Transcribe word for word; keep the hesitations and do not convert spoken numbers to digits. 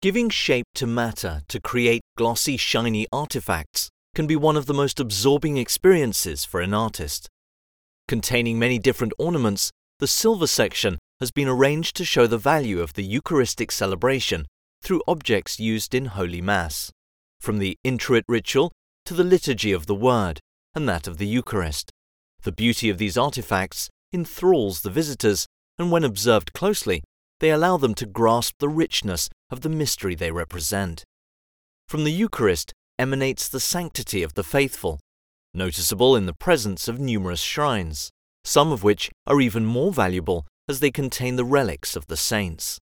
Giving shape to matter to create glossy, shiny artifacts can be one of the most absorbing experiences for an artist. Containing many different ornaments, the silver section has been arranged to show the value of the Eucharistic celebration through objects used in Holy Mass, from the introit ritual to the liturgy of the Word and that of the Eucharist. The beauty of these artifacts enthralls the visitors, and when observed closely, they allow them to grasp the richness of the mystery they represent. From the Eucharist emanates the sanctity of the faithful, noticeable in the presence of numerous shrines, some of which are even more valuable as they contain the relics of the saints.